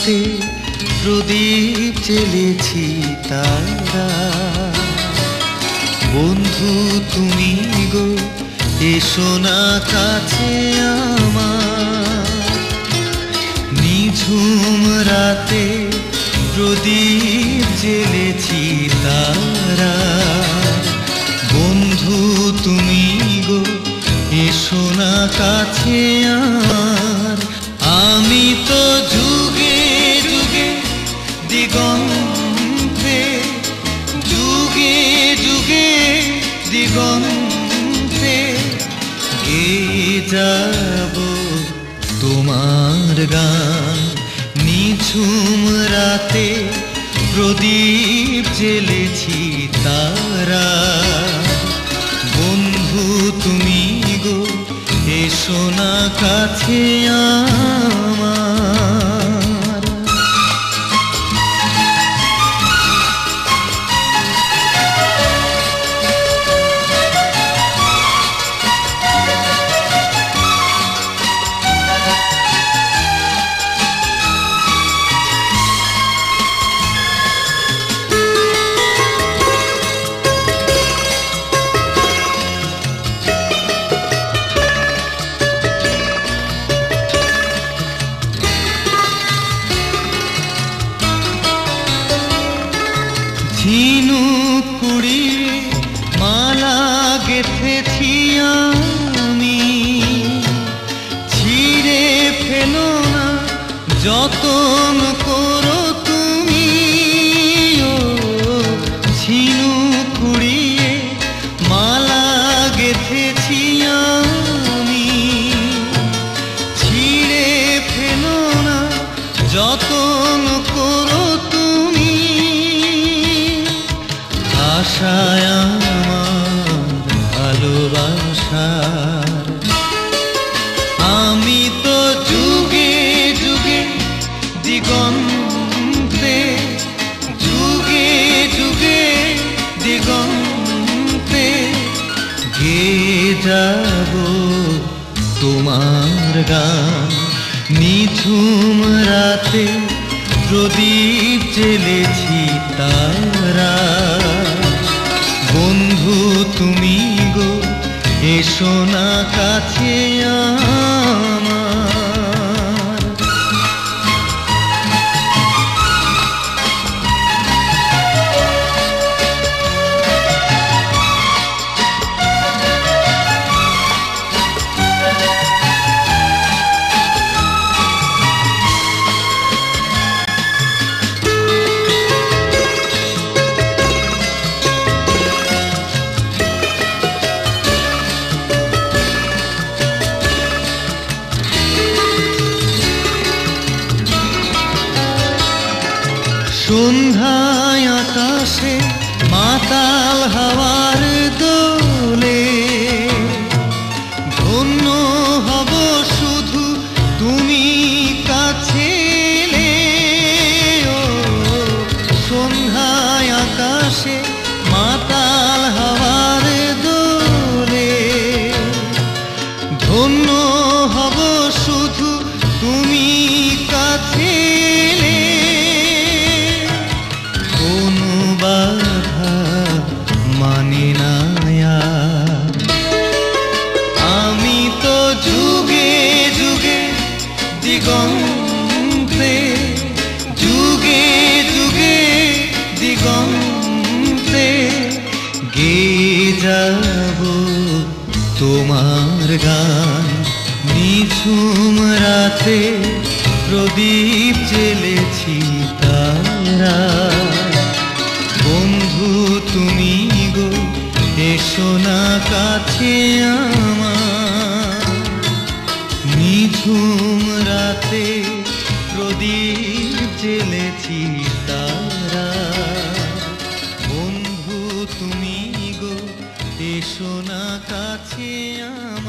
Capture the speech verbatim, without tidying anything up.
রাতে প্রদীপ জ্বেলেছি তারা। বন্ধু তুমি গো এসো না কাছে আমার, নিঝুম রাতে প্রদীপ জ্বেলেছি তারা। বন্ধু তুমি গো এসো না কাছে আর, আমি তো যুগে যুগে দিগন্তে, যুগে যুগে দিগন্তে গেয়ে যাব তোমার গান। নিঝুম রাতে প্রদীপ জ্বেলেছি তারা। বন্ধু তুমি গো এসো না কাছে আমার। ঝিনুক কুড়িয়ে মালা গেঁথেছি আমি, ছিঁড়ে ফেলো না যতন করো তুমি। ও ঝিনুক কুড়িয়ে মালা গেঁথেছি আমি, ছিঁড়ে ফেলো না যতন করো তুমি। আশায় আমার ভালোবাসার, আমি তো যুগে যুগে দিগন্তে, যুগে যুগে দিগন্তে গেয়ে যাব তোমার গান। নিঝুম রাতে প্রদীপ জ্বেলেছি তারা। বন্ধু তুমি গো এসো না কাছে আমার। সন্ধ্যায় আকাশে মাতাল হাওয়ার দোলে, ধন্য হব শুধু তুমি কাছে এলে। ও সন্ধ্যায় আকাশে মাতাল হাওয়ার দোলে, ধন্য হব শুধু তুমি কাছে এলে। কোনো বাধা মানে না আর, আমি তো যুগে যুগে দিগন্তে, যুগে যুগে দিগন্তে গেয়ে যাব তোমার গান। নিঝুম রাতে প্রদীপ জ্বেলেছি তারা। বন্ধু তুমি গো এসো না কাছে আমার, নিঝুম রাতে প্রদীপ জ্বেলেছি তারা। বন্ধু তুমি গো এসো না কাছে আমার।